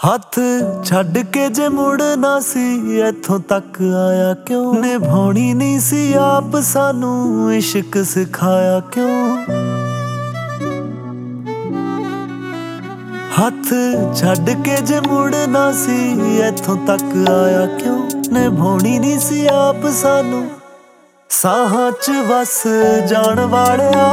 ਹੱਥ ਛੱਡ ਕੇ ਜੇ ਮੁੜਨਾ ਸੀ ਇੱਥੋਂ ਤੱਕ ਆਇਆ ਕਿਉਂ। ਨਿਭਾਉਣੀ ਨਹੀਂ ਸੀ ਆਪ ਸਾਨੂੰ ਇਸ਼ਕ ਸਿਖਾਇਆ ਕਿਉਂ। ਹੱਥ ਛੱਡ ਕੇ ਜੇ ਮੁੜਨਾ ਸੀ ਇੱਥੋਂ ਤੱਕ ਆਇਆ ਕਿਉਂ। ਨਿਭਾਉਣੀ ਨਹੀਂ ਸੀ ਆਪ ਸਾਨੂੰ ਸਾਹਾਂ 'ਚ ਵਸ ਜਾਣ ਵਾਲਿਆ।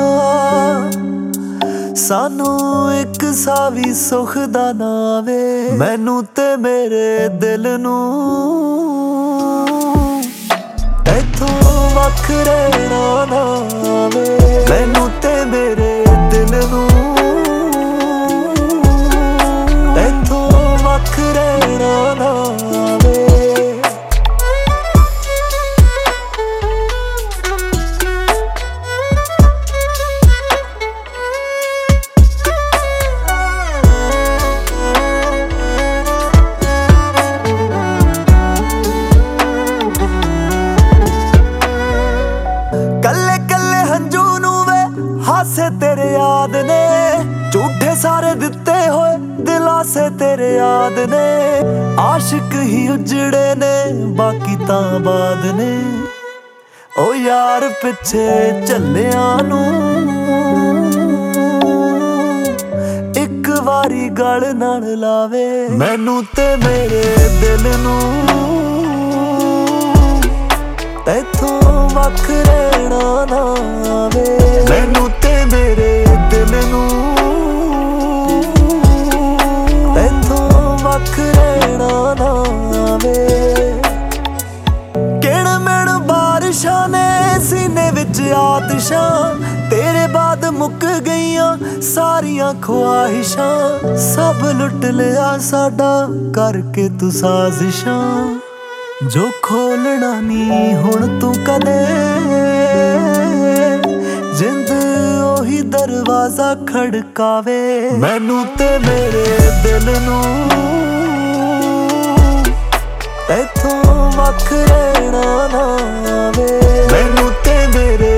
ਸਾਨੂੰ ਇੱਕ ਸਾਹ ਵੀ ਸੁੱਖ ਦਾ ਨਾ ਆਵੇ। ਮੈਨੂੰ ਤੇ ਮੇਰੇ ਦਿਲ ਨੂੰ ਇੱਥੋਂ ਵੱਖ ਰਹਿਣਾ ਨਾ ਆਵੇ। ਮੈਨੂੰ ਤੇ ਮੇਰੇ ਦਿਲ ਨੂੰ ਇੱਥੋਂ ਵੱਖ ਰਹਿਣਾ ਨਾ ਆਵੇ। ਕੱਲੇ ਕੱਲੇ ਹੰਝੂ ਨੂੰ ਵੇ ਹਾਸੇ ਤੇਰੇ ਯਾਦ ਨੇ। ਝੂਠੇ ਸਾਰੇ ਦਿੱਤੇ ਹੋਏ ਦਿਲਾਸੇ ਤੇਰੇ ਯਾਦ ਨੇ। ਆਸ਼ਿਕ ਹੀ ਉਜੜੇ ਨੇ ਬਾਕੀ ਤਾਂ ਬਾਦ ਨੇ। ਓ ਯਾਰ ਪਿੱਛੇ ਝੱਲਿਆਂ ਨੂੰ ਇੱਕ ਵਾਰੀ ਗਲ ਨਾਲ ਲਾਵੇ। ਮੈਨੂੰ ਤੇ ਮੇਰੇ ਦਿਲ ਨੂੰ ਇੱਥੋਂ ਵੱਖ ਰਹਿਣਾ ਨਾ ਆਵੇ। ਮੈਨੂੰ ਤੇ ਮੇਰੇ ਦਿਲ ਨੂੰ ਇੱਥੋਂ ਵੱਖ ਰਹਿਣਾ ਨਾ ਆਵੇ। ਕਿਣ ਮਿਣ ਬਾਰਿਸ਼ਾਂ ਨੇ ਸੀਨੇ ਵਿੱਚ ਆਤਿਸ਼ਾਂ। ਤੇਰੇ ਬਾਅਦ ਮੁੱਕ ਗਈਆਂ ਸਾਰੀਆਂ ਖੁਆਇਸ਼ਾਂ। ਸਭ ਲੁੱਟ ਲਿਆ ਸਾਡਾ ਕਰਕੇ ਤੂੰ ਸਾਜ਼ਿਸ਼ਾਂ। ਜੋ ਖੋਲਣਾ ਨੀ ਹੁਣ ਤੂੰ ਕਦੇ ਜਿੰਦ ਉਹੀ ਦਰਵਾਜ਼ਾ ਖੜਕਾਵੇ। ਮੈਨੂੰ ਤੇ ਮੇਰੇ ਦਿਲ ਨੂੰ ਇੱਥੋਂ ਵੱਖ ਰਹਿਣਾ ਨਾ ਆਵੇ। ਮੈਨੂੰ ਤੇ ਮੇਰੇ